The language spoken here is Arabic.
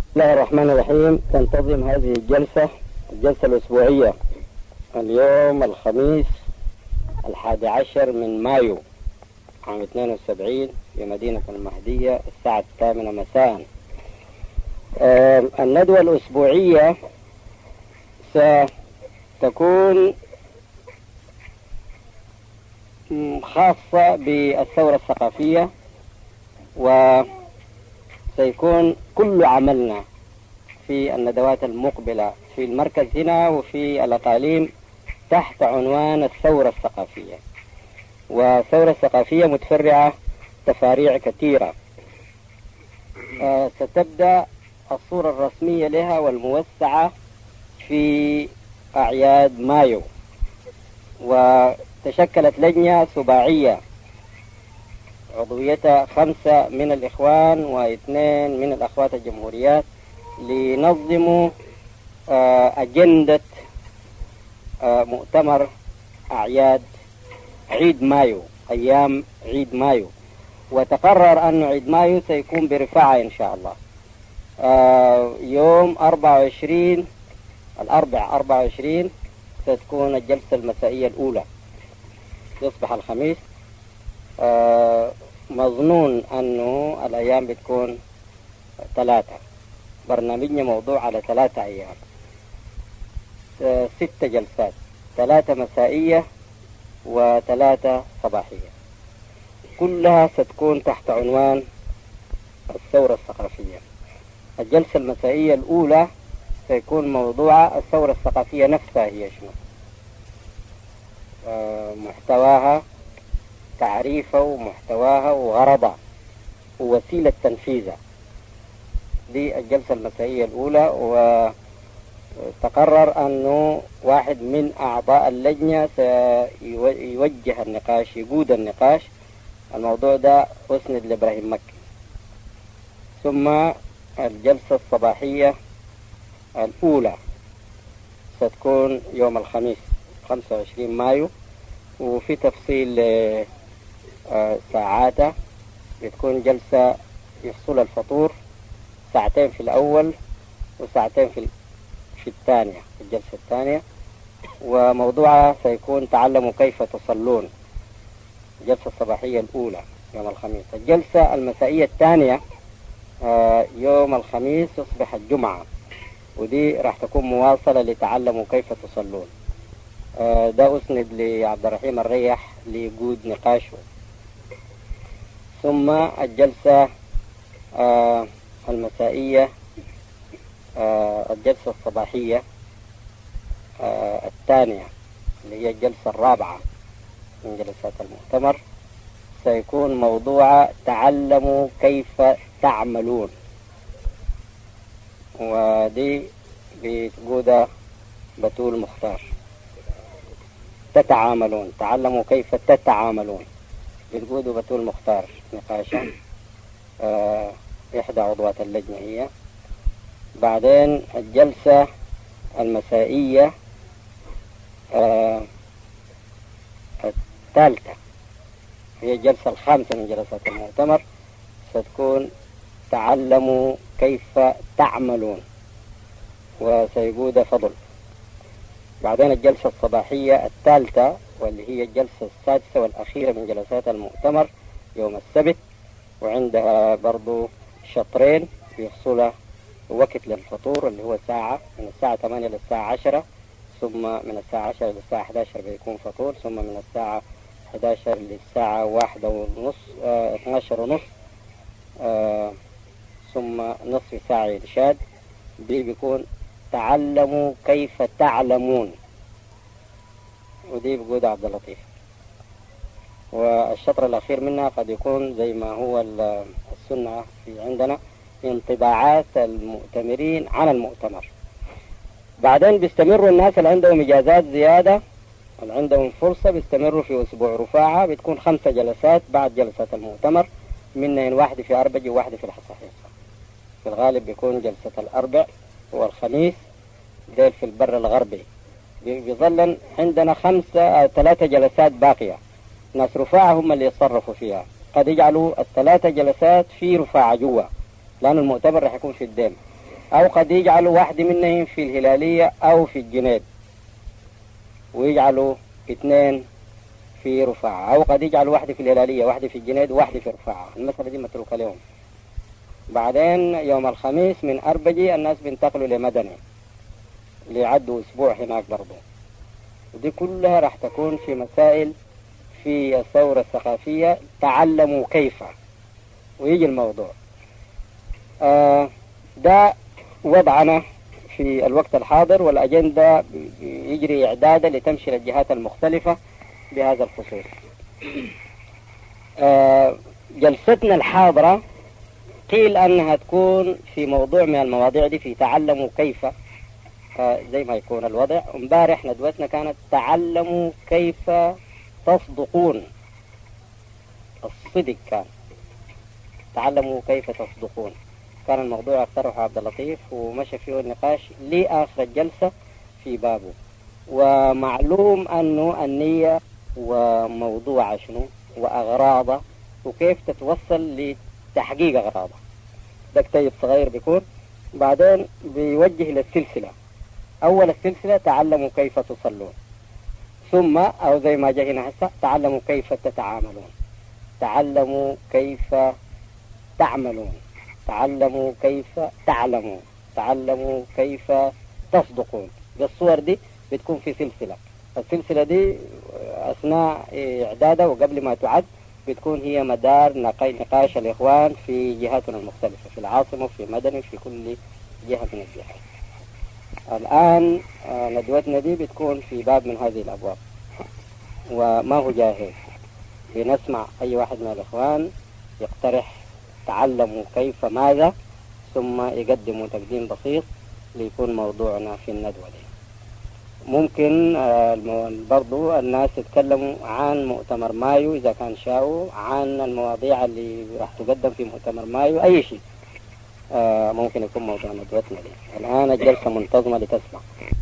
بسم الله الرحمن الرحيم. تنتظم هذه الجلسة الأسبوعية اليوم الخميس 11 من مايو عام 72 في مدينة المهدية الساعة 8 مساء. الندوة الأسبوعية ستكون خاصة بالثورة الثقافية، وسيكون كل عملنا في الندوات المقبلة في المركز هنا وفي الأقاليم تحت عنوان الثورة الثقافية. والثورة الثقافية متفرعة تفاريع كثيرة. ستبدأ الصورة الرسمية لها والموسعة في أعياد مايو، وتشكلت لجنة سباعية عضويتها 5 من الإخوان و2 من الأخوات الجمهوريات لنظموا أجندة مؤتمر أعياد عيد مايو، أيام عيد مايو. وتقرر أن عيد مايو سيكون برفاعة إن شاء الله. يوم 24 الأربع 24 ستكون الجلسة المسائية الأولى، يصبح الخميس. مظنون أنه الأيام بتكون 3، برنامجنا موضوع على 3 أيام، 6 جلسات، 3 مسائية و3 صباحية، كلها ستكون تحت عنوان الثورة الثقافية. الجلسة المسائية الأولى سيكون موضوع الثورة الثقافية نفسها هي شنو، محتواها، تعريفها ومحتواها وغرضها ووسيلة تنفيذها. دي الجلسة المسائية الأولى. وتقرر أنه واحد من أعضاء اللجنة سيوجه النقاش، يقود النقاش. الموضوع ده أسند لإبراهيم مكي. ثم الجلسة الصباحية الأولى ستكون يوم الخميس 25 مايو، وفي تفصيل ساعاتها. بتكون جلسة يفصل الفطور 2 في الأول و2 في الثانية، في الجلسة الثانية. وموضوعها سيكون تعلموا كيف تصلون، الجلسة الصباحية الأولى يوم الخميس. الجلسة المسائية الثانية يوم الخميس يصبح الجمعة، ودي راح تكون مواصلة لتعلموا كيف تصلون. ده أسند لعبد الرحيم الريح ليقود نقاشه. ثم الجلسة المسائية، الجلسة الصباحية الثانية اللي هي الجلسة الرابعة من جلسات المؤتمر، سيكون موضوع تعلموا كيف تعملون، ودي بتقودها بتول مختار. تتعاملون، تعلموا كيف تتعاملون، بتقودوا بتول مختار نقاشا، إحدى عضوات اللجنة هي. بعدين الجلسة المسائية الثالثة هي الجلسة الخامسة من جلسات المؤتمر، ستكون تعلموا كيف تعملون، وسيقود فضل. بعدين الجلسة الصباحية الثالثة واللي هي الجلسة السادسة والأخيرة من جلسات المؤتمر يوم السبت، وعندها برضو شطرين بيفصلها وقت للفطور اللي هو ساعة، من الساعة 8 للساعة 10، ثم من الساعة 10 للساعة 11 بيكون فطور، ثم من الساعة 11 للساعة 1:30 12:30، ثم نصف ساعة إرشاد. دي بيكون تعلموا كيف تعلمون، ودي بيقود عبد اللطيف. والشطر الأخير منها قد يكون زي ما هو السنة في عندنا، انطباعات المؤتمرين عن المؤتمر. بعدين بيستمروا الناس اللي عندهم إجازات زيادة، اللي عندهم فرصة، بيستمروا في أسبوع رفاعة. بتكون 5 جلسات بعد جلسة المؤتمر، منها واحدة في أربج وواحدة في الحصحيصة. في الغالب بيكون جلسة الأربع والخميس ديل في البر الغربي. بيظل عندنا 3 جلسات باقية، ناس رفاعة هم اللي يتصرفوا فيها. قد يجعلوا ال3 جلسات في رفاعة جوا، لأن المؤتمر رح يكون في الديم. أو قد يجعلوا واحد منهم في الهلالية أو في الجنيد، ويجعلوا اثنين في رفاعة، أو قد يجعلوا واحدة في الهلالية واحدة في الجنيد وواحدة في رفاعة. المسألة دي متروكة لهم. بعدين يوم الخميس من أربجي الناس بينتقلوا لمدني ليعدوا أسبوع هناك برضو. ودي كلها راح تكون في مسائل في الثورة الثقافية، تعلموا كيف. ويجي الموضوع ده وضعنا في الوقت الحاضر، والأجندة يجري إعدادا لتمشي للجهات المختلفة بهذا الخصوص. جلستنا الحاضرة قيل أنها تكون في موضوع من المواضيع دي، في تعلموا كيف. زي ما يكون الوضع. امبارح ندوتنا كانت تعلموا كيف تصدقون. الصدق كان تعلموا كيف تصدقون، كان الموضوع اقترحه عبد اللطيف ومشى فيه النقاش لآخر الجلسة في بابه. ومعلوم أنه النية وموضوع شنو وأغراضه وكيف تتوصل لتحقيق أغراضه. ده كتيب صغير بيكون. بعدين بيوجه للسلسلة. أول السلسلة تعلموا كيف تصلون، ثم أو زي ما جاء هنا هسه تعلموا كيف تتعاملون، تعلموا كيف تعملون، تعلموا كيف تعلمون، تعلموا كيف تصدقون. بالصور دي بتكون في سلسلة. السلسلة دي أثناء إعدادها وقبل ما تعد بتكون هي مدار نقاش الإخوان في جهاتنا المختلفة، في العاصمة وفي مدني في كل جهة من الجهات. الآن ندوتنا دي بتكون في باب من هذه الأبواب وما هو جاهز. بنسمع أي واحد من الإخوان يقترح تعلموا كيف ماذا، ثم يقدموا تقديم بسيط ليكون موضوعنا في الندوة دي. ممكن برضو الناس يتكلموا عن مؤتمر مايو إذا كان شاءوا، عن المواضيع اللي راح تقدم في مؤتمر مايو، أي شيء ممكن يكون موضوع ندوتنا دي. الآن الجلسة منتظمة لتسمع.